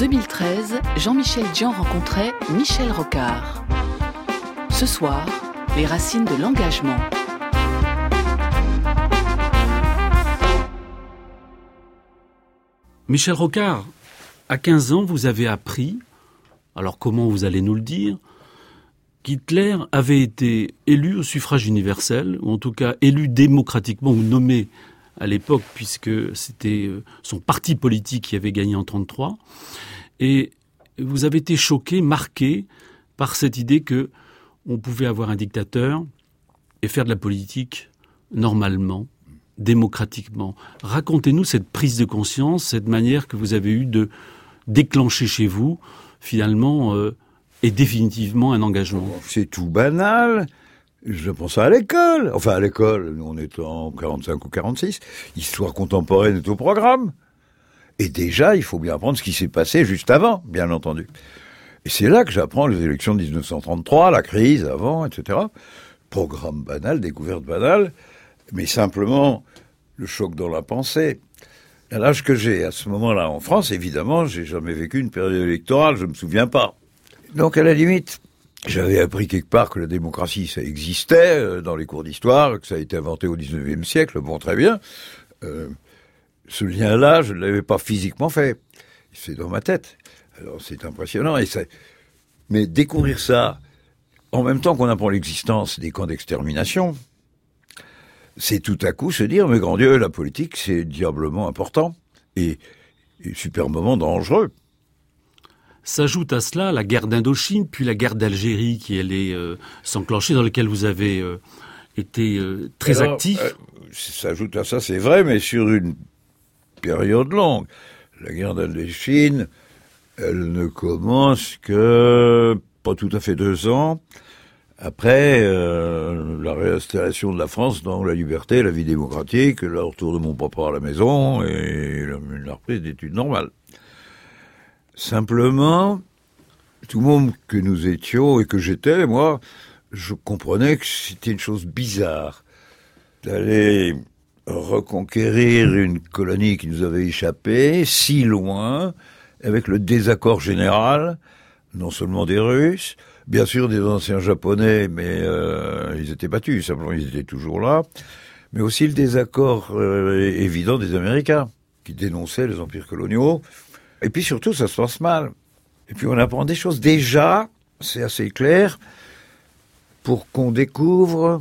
2013, Jean-Michel Dzian rencontrait Michel Rocard. Ce soir, les racines de l'engagement. Michel Rocard, à 15 ans, vous avez appris, alors comment vous allez nous le dire, qu'Hitler avait été élu au suffrage universel, ou en tout cas élu démocratiquement ou nommé à l'époque, puisque c'était son parti politique qui avait gagné en 1933. Et vous avez été choqué, marqué par cette idée que on pouvait avoir un dictateur et faire de la politique normalement, démocratiquement. Racontez-nous cette prise de conscience, cette manière que vous avez eue de déclencher chez vous, finalement, et définitivement un engagement. C'est tout banal. Je pense à l'école. Enfin, à l'école, nous on est en 45 ou 46. Histoire contemporaine est au programme. Et déjà, il faut bien apprendre ce qui s'est passé juste avant, bien entendu. Et c'est là que j'apprends les élections de 1933, la crise avant, etc. Programme banal, découverte banale, mais simplement le choc dans la pensée. À l'âge que j'ai à ce moment-là en France, évidemment, j'ai jamais vécu une période électorale, je me souviens pas. Donc à la limite, j'avais appris quelque part que la démocratie, ça existait dans les cours d'histoire, que ça a été inventé au 19e siècle, bon, très bien. Ce lien-là, je ne l'avais pas physiquement fait. C'est dans ma tête. Alors c'est impressionnant. Mais découvrir ça, en même temps qu'on apprend l'existence des camps d'extermination, c'est tout à coup se dire, mais grand Dieu, la politique, c'est diablement important et superbement dangereux. S'ajoute à cela la guerre d'Indochine, puis la guerre d'Algérie qui allait s'enclencher, dans laquelle vous avez été très actif. S'ajoute à ça, c'est vrai, mais sur une période longue. La guerre d'Indochine, elle ne commence que pas tout à fait 2 ans après la réinstallation de la France dans la liberté, la vie démocratique, le retour de mon papa à la maison et la reprise d'études normales. Simplement, tout le monde que nous étions et que j'étais, moi, je comprenais que c'était une chose bizarre d'aller reconquérir une colonie qui nous avait échappé, si loin, avec le désaccord général, non seulement des Russes, bien sûr des anciens Japonais, mais ils étaient battus, simplement ils étaient toujours là, mais aussi le désaccord évident des Américains, qui dénonçaient les empires coloniaux. Et puis surtout, ça se passe mal. Et puis on apprend des choses déjà, c'est assez clair, pour qu'on découvre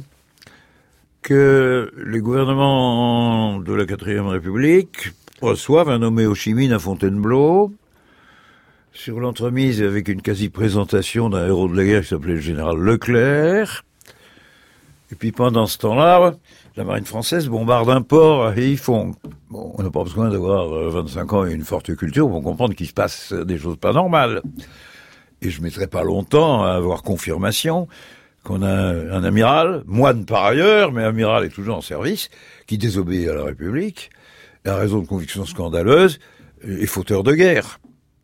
que les gouvernements de la 4e République reçoivent un nommé Ho Chi Minh à Fontainebleau, sur l'entremise avec une quasi-présentation d'un héros de la guerre qui s'appelait le général Leclerc. Et puis pendant ce temps-là, la marine française bombarde un port à Haiphong. Bon, on n'a pas besoin d'avoir 25 ans et une forte culture pour comprendre qu'il se passe des choses pas normales. Et je mettrai pas longtemps à avoir confirmation qu'on a un amiral, moine par ailleurs, mais amiral est toujours en service, qui désobéit à la République, à raison de convictions scandaleuses, et fauteur de guerre.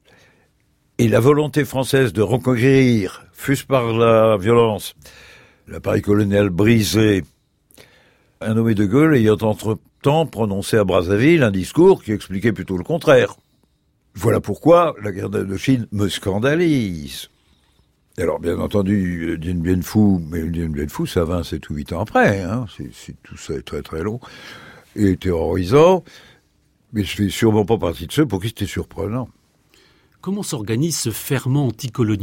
Et la volonté française de reconquérir, fût-ce par la violence, l'appareil colonial brisé, un nommé de Gaulle ayant entre-temps prononcé à Brazzaville un discours qui expliquait plutôt le contraire. Voilà pourquoi la guerre d'Indochine me scandalise. Alors, bien entendu, Dien Bien Phu, mais Dien Bien Phu, ça 27 ou 8 ans après, hein, tout ça est très très long, et terrorisant, mais je fais sûrement pas partie de ceux pour qui c'était surprenant. Comment s'organise ce ferment anticolonialiste ?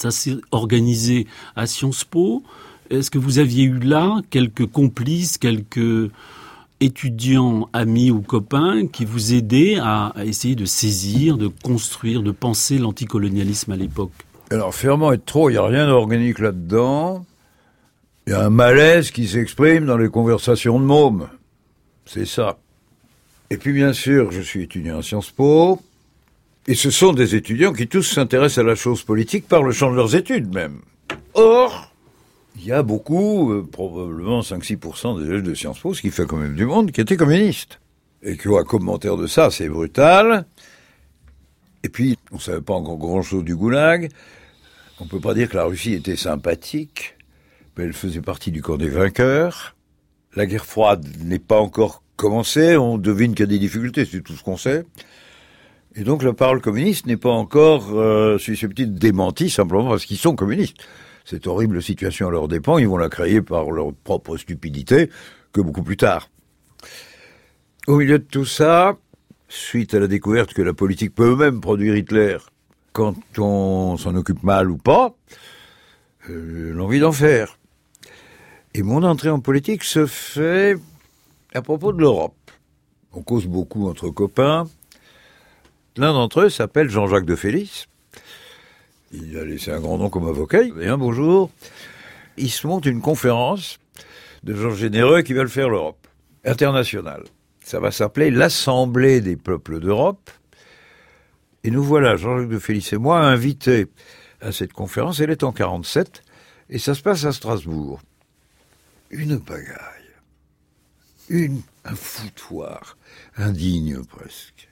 Ça s'est organisé à Sciences Po. Est-ce que vous aviez eu là quelques complices, quelques étudiants, amis ou copains qui vous aidaient à essayer de saisir, de construire, de penser l'anticolonialisme à l'époque ? Alors, ferment et trop, il n'y a rien d'organique là-dedans. Il y a un malaise qui s'exprime dans les conversations de mômes. C'est ça. Et puis, bien sûr, je suis étudiant à Sciences Po. Et ce sont des étudiants qui tous s'intéressent à la chose politique par le champ de leurs études même. Or, il y a beaucoup, probablement 5-6% des élèves de Sciences Po, ce qui fait quand même du monde, qui étaient communistes. Et qui ont un commentaire de ça, c'est brutal. Et puis, on ne savait pas encore grand-chose du goulag. On ne peut pas dire que la Russie était sympathique, mais elle faisait partie du camp des vainqueurs. La guerre froide n'est pas encore commencée, on devine qu'il y a des difficultés, c'est tout ce qu'on sait. Et donc la parole communiste n'est pas encore susceptible de démentir simplement parce qu'ils sont communistes. Cette horrible situation à leur dépens, ils vont la créer par leur propre stupidité que beaucoup plus tard. Au milieu de tout ça, suite à la découverte que la politique peut même produire Hitler quand on s'en occupe mal ou pas, l'envie d'en faire. Et mon entrée en politique se fait à propos de l'Europe. On cause beaucoup entre copains. L'un d'entre eux s'appelle Jean-Jacques de Félix. Il a laissé un grand nom comme avocat. Et un beau jour, il se monte une conférence de gens généreux qui veulent faire l'Europe internationale. Ça va s'appeler l'Assemblée des peuples d'Europe. Et nous voilà, Jean-Jacques de Félix et moi, invités à cette conférence. Elle est en 1947 et ça se passe à Strasbourg. Une bagaille, un foutoir, indigne presque.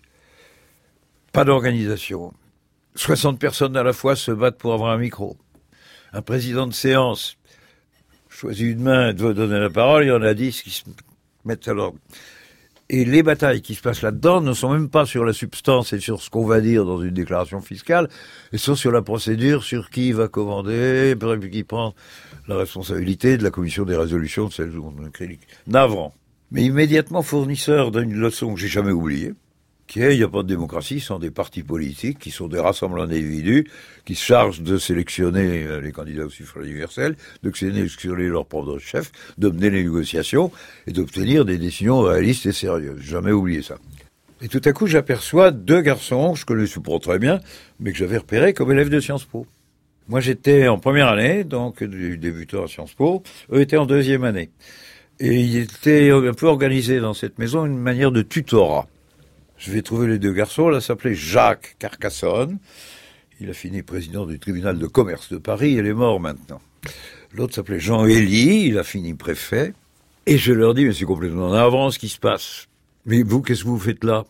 Pas d'organisation. 60 personnes à la fois se battent pour avoir un micro. Un président de séance choisit une main et doit donner la parole, il y en a 10 qui se mettent à l'ordre. Et les batailles qui se passent là-dedans ne sont même pas sur la substance et sur ce qu'on va dire dans une déclaration fiscale, elles sont sur la procédure, sur qui va commander, qui prend la responsabilité de la commission des résolutions, de celle où on écrit navrant. Mais immédiatement fournisseur d'une leçon que j'ai jamais oubliée, qui est, il n'y a pas de démocratie sans des partis politiques, qui sont des rassemblements d'individus, qui se chargent de sélectionner les candidats au suffrage universel, de sélectionner leurs propres chefs, de mener les négociations et d'obtenir des décisions réalistes et sérieuses. Jamais oublié ça. Et tout à coup, j'aperçois deux garçons, que je connaissais pas très bien, mais que j'avais repérés comme élèves de Sciences Po. Moi, j'étais en première année, donc du débutant à Sciences Po. Eux étaient en deuxième année. Et ils étaient un peu organisés dans cette maison une manière de tutorat. Je vais trouver les deux garçons, l'un s'appelait Jacques Carcassonne, il a fini président du tribunal de commerce de Paris, il est mort maintenant. L'autre s'appelait Jean Élie, il a fini préfet, et je leur dis, mais c'est complètement navrant ce qui se passe. Mais vous, qu'est-ce que vous faites là?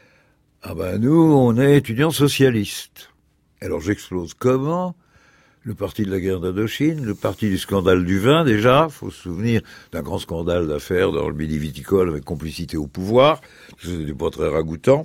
Ah ben nous, on est étudiants socialistes. Alors j'explose. Comment? Le parti de la guerre d'Indochine, le parti du scandale du vin, déjà, faut se souvenir d'un grand scandale d'affaires dans le midi viticole avec complicité au pouvoir, c'était pas très ragoûtant.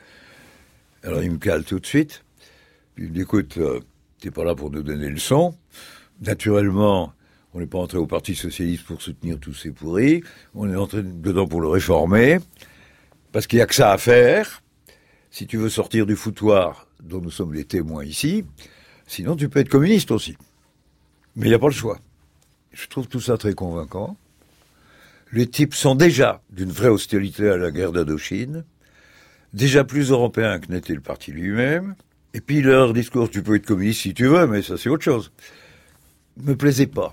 Alors il me cale tout de suite, il me dit, écoute, t'es pas là pour nous donner le son, naturellement, on n'est pas entré au Parti Socialiste pour soutenir tous ces pourris, on est entré dedans pour le réformer, parce qu'il y a que ça à faire, si tu veux sortir du foutoir dont nous sommes les témoins ici, sinon, tu peux être communiste aussi. Mais il n'y a pas le choix. Je trouve tout ça très convaincant. Les types sont déjà d'une vraie hostilité à la guerre d'Indochine, déjà plus européens que n'était le parti lui-même. Et puis leur discours, tu peux être communiste si tu veux, mais ça c'est autre chose, me plaisait pas.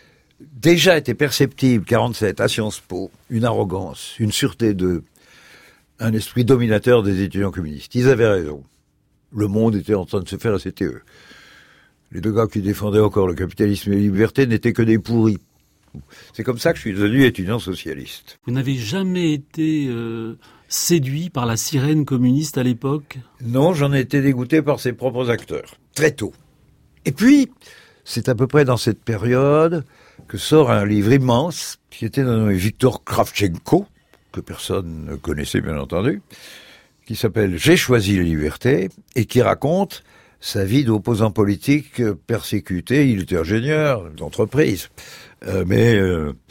Déjà était perceptible, 47, à Sciences Po, une arrogance, une sûreté d'eux, un esprit dominateur des étudiants communistes. Ils avaient raison. Le monde était en train de se faire à CTE. Les deux gars qui défendaient encore le capitalisme et la liberté n'étaient que des pourris. C'est comme ça que je suis devenu étudiant socialiste. Vous n'avez jamais été séduit par la sirène communiste à l'époque? Non, j'en ai été dégoûté par ses propres acteurs, très tôt. Et puis, c'est à peu près dans cette période que sort un livre immense, qui était d'un nom Victor Kravchenko, que personne ne connaissait bien entendu, qui s'appelle « J'ai choisi la liberté » et qui raconte sa vie d'opposant politique persécuté. Il était ingénieur d'entreprise, mais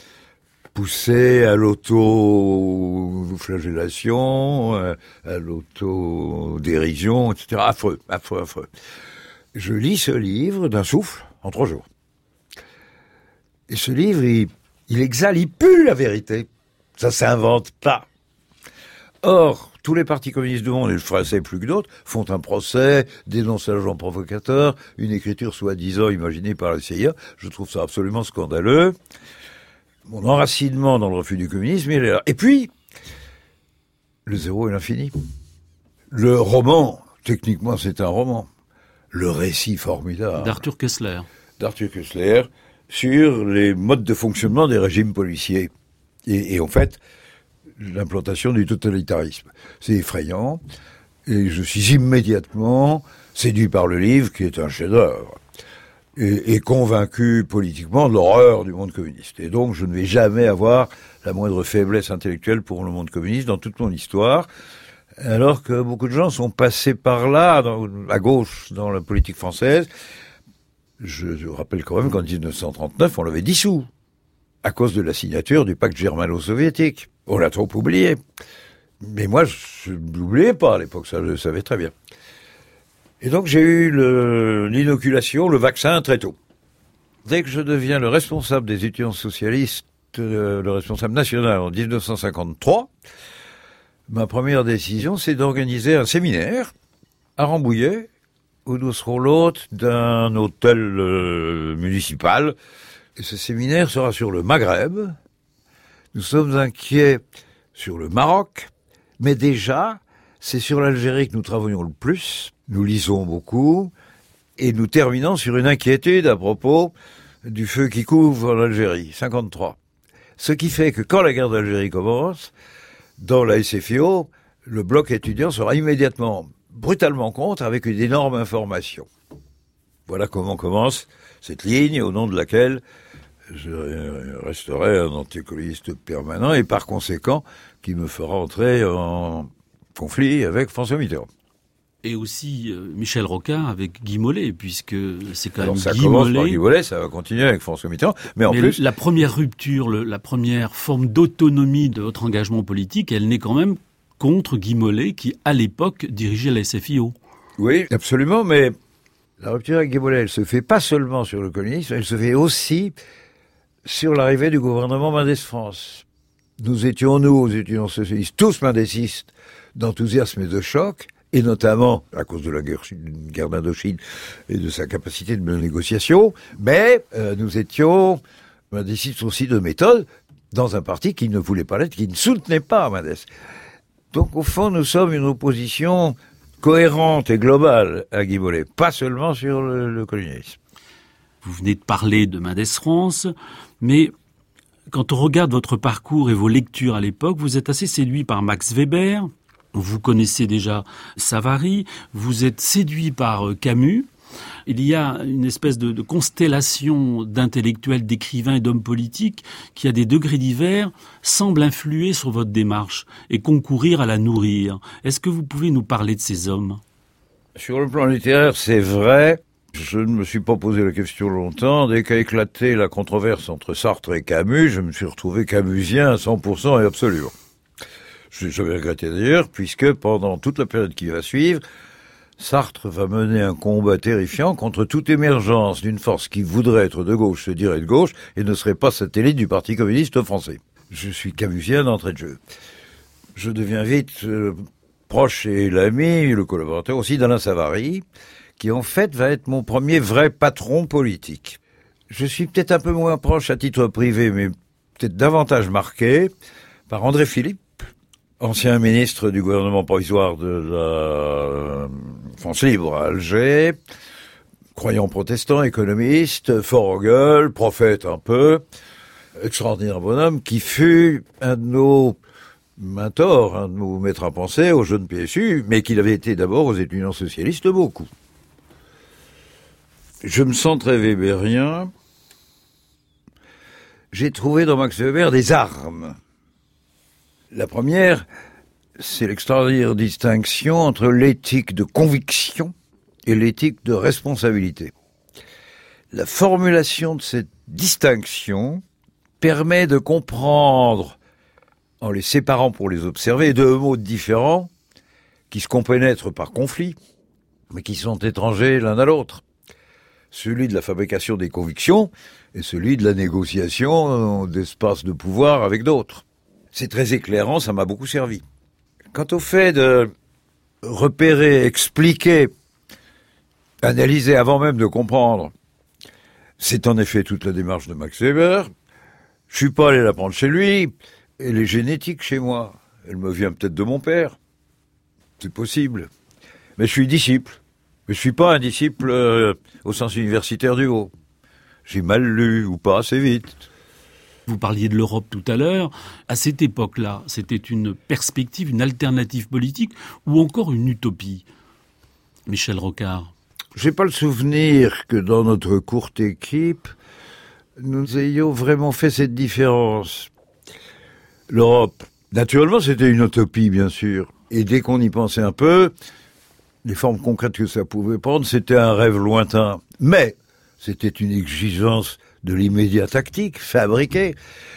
poussé à l'auto-flagellation, à l'auto-dérision, etc. Affreux, affreux, affreux. Je lis ce livre d'un souffle en 3 jours. Et ce livre, il exhale, il pue la vérité. Ça s'invente pas. Or, tous les partis communistes du monde, et le français plus que d'autres, font un procès, dénoncent l'agent provocateur, une écriture soi-disant imaginée par la CIA. Je trouve ça absolument scandaleux. Mon enracinement dans le refus du communisme, il est là. Et puis, le zéro et l'infini. Le roman, techniquement c'est un roman. Le récit formidable. D'Arthur Koestler. D'Arthur Koestler, sur les modes de fonctionnement des régimes policiers. Et en fait, l'implantation du totalitarisme. C'est effrayant. Et je suis immédiatement séduit par le livre, qui est un chef-d'œuvre. Et convaincu politiquement de l'horreur du monde communiste. Et donc, je ne vais jamais avoir la moindre faiblesse intellectuelle pour le monde communiste dans toute mon histoire. alors que beaucoup de gens sont passés par là, à gauche, dans la politique française. Je rappelle quand même qu'en 1939, on l'avait dissous, à cause de la signature du pacte germano-soviétique. On l'a trop oublié. Mais moi, je ne l'oubliais pas à l'époque, ça je le savais très bien. Et donc j'ai eu l'inoculation, le vaccin très tôt. Dès que je deviens le responsable des étudiants socialistes, le responsable national en 1953, ma première décision, c'est d'organiser un séminaire à Rambouillet, où nous serons l'hôte d'un hôtel municipal. Et ce séminaire sera sur le Maghreb. Nous sommes inquiets sur le Maroc, mais déjà, c'est sur l'Algérie que nous travaillons le plus. Nous lisons beaucoup, et nous terminons sur une inquiétude à propos du feu qui couvre l'Algérie, 53. Ce qui fait que quand la guerre d'Algérie commence, dans la SFIO, le bloc étudiant sera immédiatement, brutalement contre, avec une énorme information. Voilà comment commence cette ligne, au nom de laquelle je resterai un anticoloniste permanent, et par conséquent, qui me fera entrer en conflit avec François Mitterrand. Et aussi Michel Rocard avec Guy Mollet, puisque c'est quand même ça Guy commence Mollet. par Guy Mollet, ça va continuer avec François Mitterrand. Mais en plus, la première rupture, la première forme d'autonomie de votre engagement politique, elle naît quand même contre Guy Mollet, qui à l'époque dirigeait la SFIO. Oui, absolument, mais la rupture avec Guy Mollet, elle se fait pas seulement sur le communisme, elle se fait aussi sur l'arrivée du gouvernement Mendès France. Nous étions, aux étudiants socialistes, tous mendésistes d'enthousiasme et de choc, et notamment à cause de la guerre d'Indochine et de sa capacité de négociation, mais nous étions mendésistes aussi de méthode dans un parti qui ne voulait pas l'être, qui ne soutenait pas Mendès. Donc au fond, nous sommes une opposition cohérente et globale à Guy Mollet, pas seulement sur le communisme. Vous venez de parler de Mendès France, mais quand on regarde votre parcours et vos lectures à l'époque, vous êtes assez séduit par Max Weber, vous connaissez déjà Savary, vous êtes séduit par Camus. Il y a une espèce de constellation d'intellectuels, d'écrivains et d'hommes politiques qui, à des degrés divers, semblent influer sur votre démarche et concourir à la nourrir. Est-ce que vous pouvez nous parler de ces hommes ? Sur le plan littéraire, c'est vrai. Je ne me suis pas posé la question longtemps. Dès qu'a éclaté la controverse entre Sartre et Camus, je me suis retrouvé camusien à 100% et absolument. Je vais regretter d'ailleurs, puisque pendant toute la période qui va suivre, Sartre va mener un combat terrifiant contre toute émergence d'une force qui voudrait être de gauche, se dirait de gauche, et ne serait pas satellite du Parti communiste français. Je suis camusien d'entrée de jeu. Je deviens vite proche et l'ami, le collaborateur aussi d'Alain Savary, qui en fait va être mon premier vrai patron politique. Je suis peut-être un peu moins proche à titre privé, mais peut-être davantage marqué par André Philippe, ancien ministre du gouvernement provisoire de la France libre à Alger, croyant protestant, économiste, fort en gueule, prophète un peu, extraordinaire bonhomme, qui fut un de nos mentors, un de nos maîtres à penser aux jeunes PSU, mais qu'il avait été d'abord aux étudiants socialistes beaucoup. Je me sens très weberien. J'ai trouvé dans Max Weber des armes. La première, c'est l'extraordinaire distinction entre l'éthique de conviction et l'éthique de responsabilité. La formulation de cette distinction permet de comprendre, en les séparant pour les observer, deux modes différents qui se compénètrent par conflit, mais qui sont étrangers l'un à l'autre. Celui de la fabrication des convictions et celui de la négociation d'espaces de pouvoir avec d'autres. C'est très éclairant, ça m'a beaucoup servi. Quant au fait de repérer, expliquer, analyser avant même de comprendre, c'est en effet toute la démarche de Max Weber. Je suis pas allé la prendre chez lui, elle est génétique chez moi. Elle me vient peut-être de mon père. C'est possible. Mais je suis disciple. Mais je suis pas un disciple au sens universitaire du mot. J'ai mal lu ou pas assez vite. Vous parliez de l'Europe tout à l'heure. À cette époque-là, c'était une perspective, une alternative politique ou encore une utopie ? Michel Rocard. J'ai pas le souvenir que dans notre courte équipe, nous ayons vraiment fait cette différence. L'Europe, naturellement, c'était une utopie, bien sûr. Et dès qu'on y pensait un peu, les formes concrètes que ça pouvait prendre, c'était un rêve lointain. Mais c'était une exigence de l'immédiat tactique, fabriquée.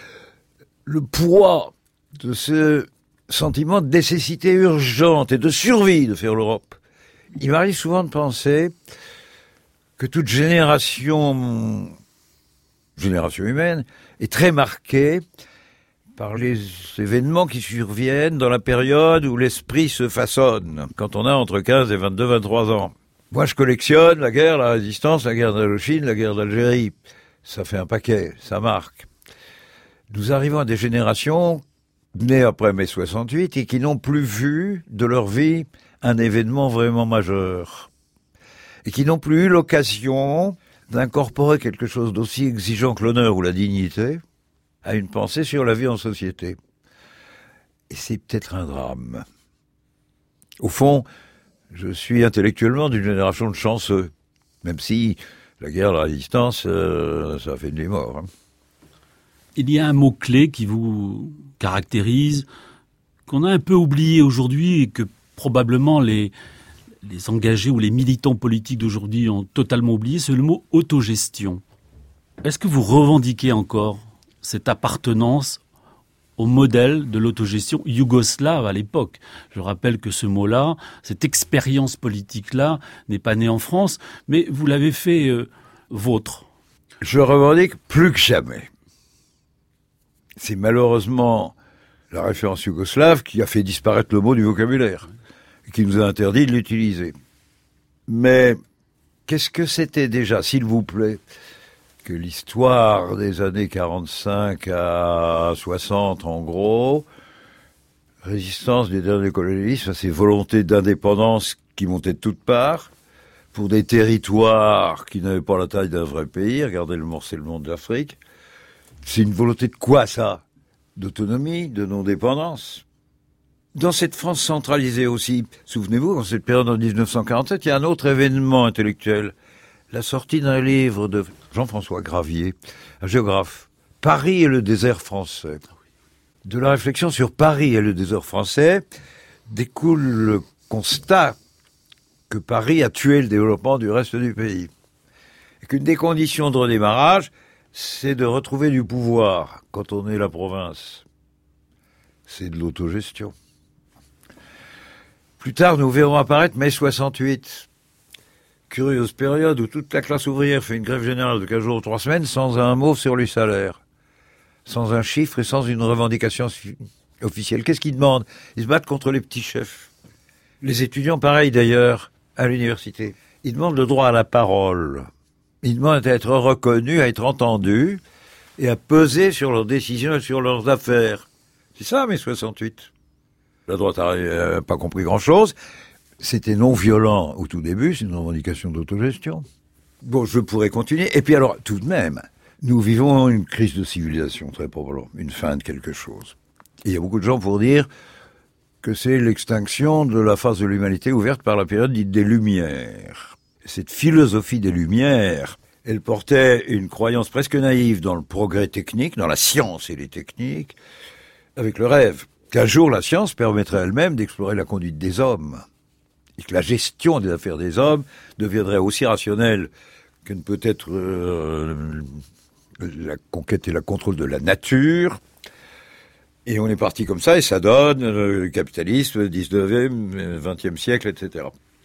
Le poids de ce sentiment de nécessité urgente et de survie de faire l'Europe. Il m'arrive souvent de penser que toute génération humaine, est très marquée par les événements qui surviennent dans la période où l'esprit se façonne, quand on a entre 15 et 22, 23 ans. Moi, je collectionne la guerre, la résistance, la guerre d'Indochine, la guerre d'Algérie. Ça fait un paquet, ça marque. Nous arrivons à des générations nées après mai 68 et qui n'ont plus vu de leur vie un événement vraiment majeur. Et qui n'ont plus eu l'occasion d'incorporer quelque chose d'aussi exigeant que l'honneur ou la dignité à une pensée sur la vie en société. Et c'est peut-être un drame. Au fond, je suis intellectuellement d'une génération de chanceux, même si la guerre, la résistance, ça a fait des morts. Hein. Il y a un mot-clé qui vous caractérise, qu'on a un peu oublié aujourd'hui et que probablement les engagés ou les militants politiques d'aujourd'hui ont totalement oublié, c'est le mot autogestion. Est-ce que vous revendiquez encore cette appartenance au modèle de l'autogestion yougoslave à l'époque? Je rappelle que ce mot-là, cette expérience politique-là, n'est pas née en France, mais vous l'avez fait vôtre. Je revendique plus que jamais. C'est malheureusement la référence yougoslave qui a fait disparaître le mot du vocabulaire, et qui nous a interdit de l'utiliser. Mais qu'est-ce que c'était déjà, s'il vous plaît, que l'histoire des années 45 à 60, en gros, résistance des derniers colonialistes, ces volontés d'indépendance qui montaient de toutes parts, pour des territoires qui n'avaient pas la taille d'un vrai pays, regardez le morcellement de l'Afrique. C'est une volonté de quoi, ça? D'autonomie, de non-dépendance. Dans cette France centralisée aussi, souvenez-vous, dans cette période en 1947, il y a un autre événement intellectuel. La sortie d'un livre de Jean-François Gravier, un géographe, Paris et le désert français. De la réflexion sur Paris et le désert français découle le constat que Paris a tué le développement du reste du pays. Et qu'une des conditions de redémarrage, c'est de retrouver du pouvoir quand on est la province. C'est de l'autogestion. Plus tard, nous verrons apparaître mai 68. Curieuse période où toute la classe ouvrière fait une grève générale de 15 jours ou 3 semaines sans un mot sur les salaires, sans un chiffre et sans une revendication officielle. Qu'est-ce qu'ils demandent? Ils se battent contre les petits chefs. Les étudiants, pareil d'ailleurs, à l'université. Ils demandent le droit à la parole. Ils demandent à être reconnus, à être entendus et à peser sur leurs décisions et sur leurs affaires. C'est ça, mai 68. La droite n'a pas compris grand-chose. C'était non violent au tout début, c'est une revendication d'autogestion. Bon, je pourrais continuer. Et puis alors, tout de même, nous vivons une crise de civilisation, très probablement, une fin de quelque chose. Et il y a beaucoup de gens pour dire que c'est l'extinction de la phase de l'humanité ouverte par la période dite des Lumières. Cette philosophie des Lumières, elle portait une croyance presque naïve dans le progrès technique, dans la science et les techniques, avec le rêve qu'un jour la science permettrait elle-même d'explorer la conduite des hommes, et que la gestion des affaires des hommes deviendrait aussi rationnelle que ne peut être la conquête et le contrôle de la nature. Et on est parti comme ça, et ça donne le capitalisme, le 19e, 20e siècle, etc.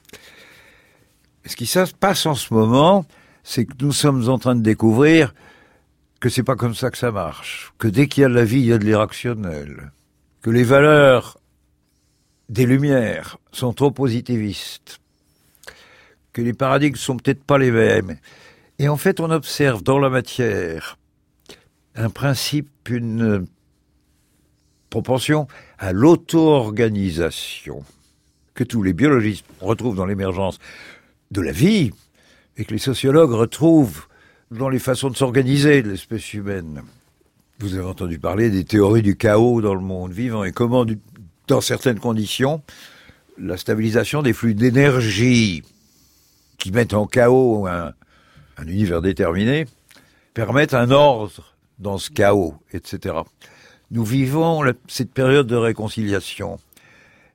Ce qui se passe en ce moment, c'est que nous sommes en train de découvrir que c'est pas comme ça que ça marche, que dès qu'il y a de la vie, il y a de l'irrationnel, que les valeurs des Lumières sont trop positivistes, que les paradigmes sont peut-être pas les mêmes. Et en fait, on observe dans la matière un principe, une propension à l'auto-organisation que tous les biologistes retrouvent dans l'émergence de la vie et que les sociologues retrouvent dans les façons de s'organiser de l'espèce humaine. Vous avez entendu parler des théories du chaos dans le monde vivant et comment, dans certaines conditions, la stabilisation des flux d'énergie qui mettent en chaos un univers déterminé permettent un ordre dans ce chaos, etc. Nous vivons cette période de réconciliation.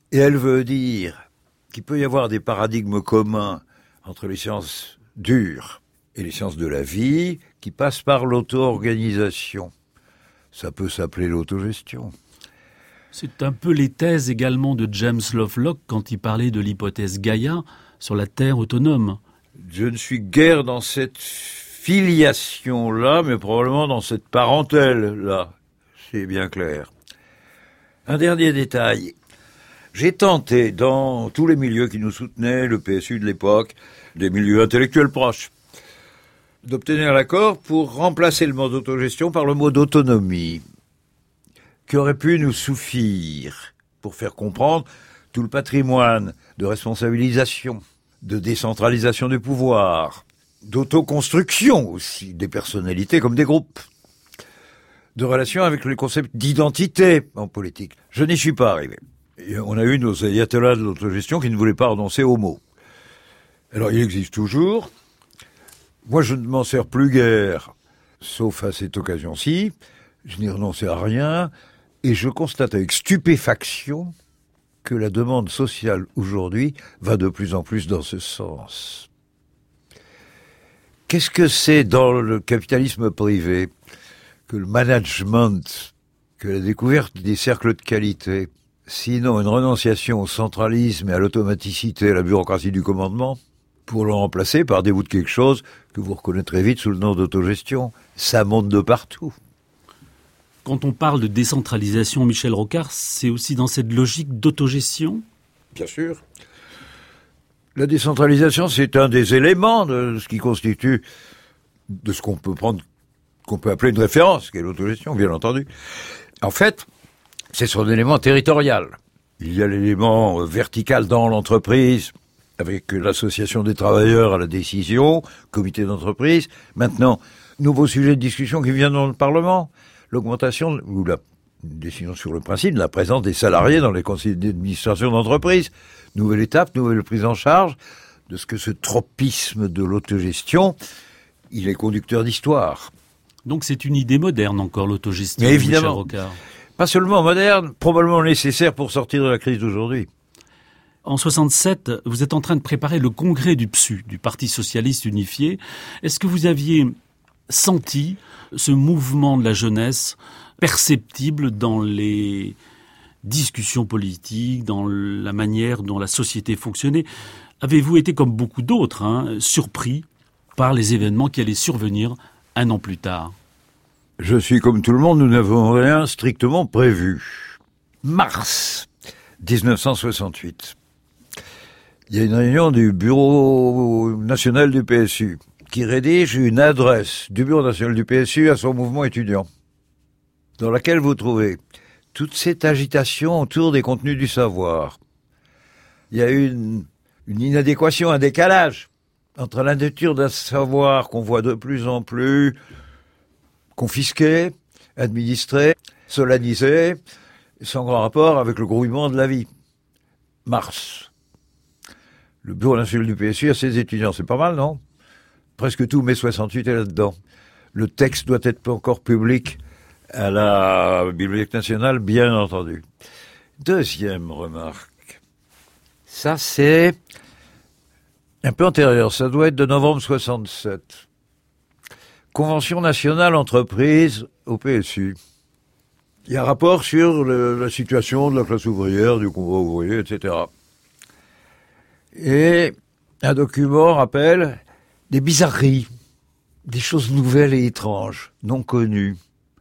Et elle veut dire qu'il peut y avoir des paradigmes communs entre les sciences dures et les sciences de la vie qui passent par l'auto-organisation. Ça peut s'appeler l'autogestion. C'est un peu les thèses également de James Lovelock quand il parlait de l'hypothèse Gaïa sur la Terre autonome. Je ne suis guère dans cette filiation-là, mais probablement dans cette parentèle-là. C'est bien clair. Un dernier détail. J'ai tenté, dans tous les milieux qui nous soutenaient, le PSU de l'époque, des milieux intellectuels proches, d'obtenir l'accord pour remplacer le mot d'autogestion par le mot d'autonomie, qui aurait pu nous suffire pour faire comprendre tout le patrimoine de responsabilisation, de décentralisation du pouvoir, d'autoconstruction aussi, des personnalités comme des groupes, de relation avec les concepts d'identité en politique. Je n'y suis pas arrivé. Et on a eu nos ayatollahs de l'autogestion qui ne voulaient pas renoncer au mot. Alors il existe toujours. Moi je ne m'en sers plus guère, sauf à cette occasion-ci. Je n'y renonçais à rien. Et je constate avec stupéfaction que la demande sociale aujourd'hui va de plus en plus dans ce sens. Qu'est-ce que c'est dans le capitalisme privé que le management, que la découverte des cercles de qualité, sinon une renonciation au centralisme et à l'automaticité, à la bureaucratie du commandement, pour le remplacer par des bouts de quelque chose que vous reconnaîtrez vite sous le nom d'autogestion. Ça monte de partout. Quand on parle de décentralisation, Michel Rocard, c'est aussi dans cette logique d'autogestion ? Bien sûr. La décentralisation, c'est un des éléments de ce qui constitue, de ce qu'on peut appeler une référence, qui est l'autogestion, bien entendu. En fait, c'est son élément territorial. Il y a l'élément vertical dans l'entreprise, avec l'association des travailleurs à la décision, comité d'entreprise. Maintenant, nouveau sujet de discussion qui vient dans le Parlement, l'augmentation ou la décision sur le principe de la présence des salariés dans les conseils d'administration d'entreprise. Nouvelle étape, nouvelle prise en charge de ce que ce tropisme de l'autogestion, il est conducteur d'histoire. Donc c'est une idée moderne encore, l'autogestion, mais évidemment, Michel Rocard. Pas seulement moderne, probablement nécessaire pour sortir de la crise d'aujourd'hui. En 67, vous êtes en train de préparer le congrès du PSU, du Parti Socialiste Unifié. Est-ce que vous aviez senti ce mouvement de la jeunesse perceptible dans les discussions politiques, dans la manière dont la société fonctionnait? Avez-vous été, comme beaucoup d'autres, surpris par les événements qui allaient survenir un an plus tard? Je suis comme tout le monde, nous n'avons rien strictement prévu. Mars 1968. Il y a une réunion du Bureau national du PSU qui rédige une adresse du Bureau national du PSU à son mouvement étudiant, dans laquelle vous trouvez toute cette agitation autour des contenus du savoir. Il y a une inadéquation, un décalage entre la nature d'un savoir qu'on voit de plus en plus confisqué, administré, solennisé, sans grand rapport avec le grouillement de la vie. Mars. Le Bureau national du PSU a ses étudiants, c'est pas mal, non? Presque tout mai 68 est là-dedans. Le texte doit être encore public à la Bibliothèque nationale, bien entendu. Deuxième remarque. Ça, c'est un peu antérieur. Ça doit être de novembre 67. Convention nationale entreprise au PSU. Il y a un rapport sur la situation de la classe ouvrière, du convoi ouvrier, etc. Et un document rappelle des bizarreries, des choses nouvelles et étranges, non connues.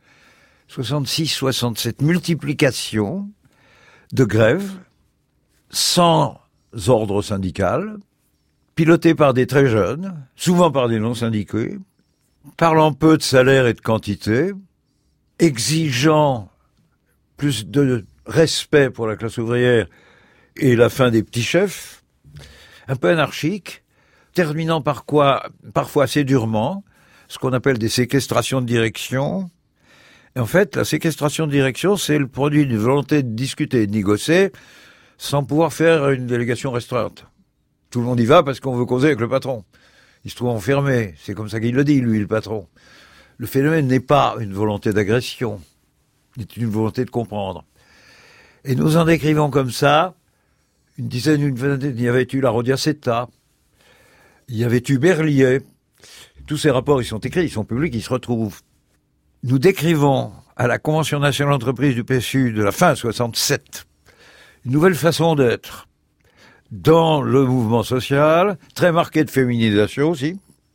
66-67, multiplication de grèves sans ordre syndical, pilotées par des très jeunes, souvent par des non-syndiqués, parlant peu de salaire et de quantité, exigeant plus de respect pour la classe ouvrière et la fin des petits chefs, un peu anarchique, terminant par quoi, parfois assez durement, ce qu'on appelle des séquestrations de direction. Et en fait, la séquestration de direction, c'est le produit d'une volonté de discuter et de négocier sans pouvoir faire une délégation restreinte. Tout le monde y va parce qu'on veut causer avec le patron. Il se trouve enfermé. C'est comme ça qu'il le dit, lui, le patron. Le phénomène n'est pas une volonté d'agression. C'est une volonté de comprendre. Et nous en décrivons comme ça une dizaine, une vingtaine, il y avait eu la Rodiaceta, il y avait eu Berliet. Tous ces rapports, ils sont écrits, ils sont publics, ils se retrouvent. Nous décrivons à la Convention nationale d'entreprise du PSU de la fin 67 une nouvelle façon d'être dans le mouvement social, très marquée de féminisation aussi,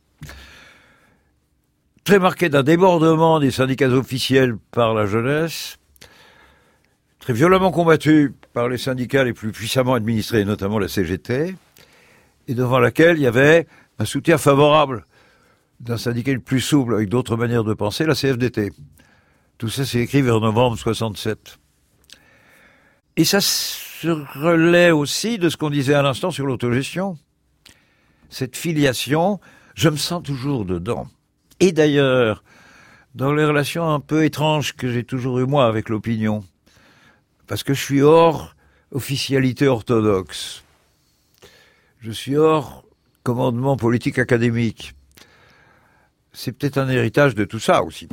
très marquée d'un débordement des syndicats officiels par la jeunesse, très violemment combattue par les syndicats les plus puissamment administrés, notamment la CGT, et devant laquelle il y avait un soutien favorable d'un syndicat le plus souple, avec d'autres manières de penser, la CFDT. Tout ça, c'est écrit vers novembre 67. Et ça se relaie aussi de ce qu'on disait à l'instant sur l'autogestion. Cette filiation, je me sens toujours dedans. Et d'ailleurs, dans les relations un peu étranges que j'ai toujours eues moi avec l'opinion, parce que je suis hors officialité orthodoxe, je suis hors commandement politique académique. C'est peut-être un héritage de tout ça aussi.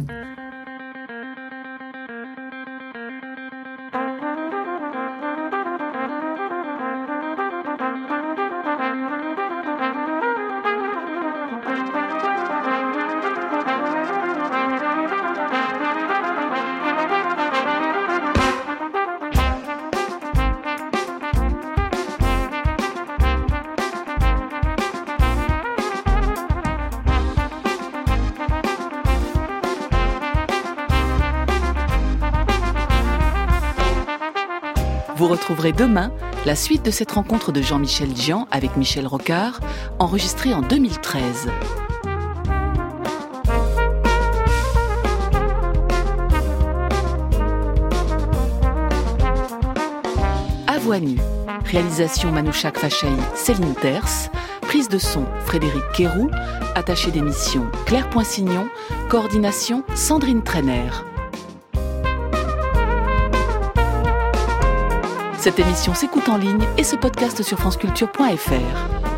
Vous retrouverez demain la suite de cette rencontre de Jean-Michel Dzian avec Michel Rocard, enregistrée en 2013. À voix nue, réalisation Manouchak Fachaï, Céline Terce, prise de son Frédéric Quéroux, attaché d'émission Claire Poinsignon, coordination Sandrine Trainer. Cette émission s'écoute en ligne et se podcast sur franceculture.fr.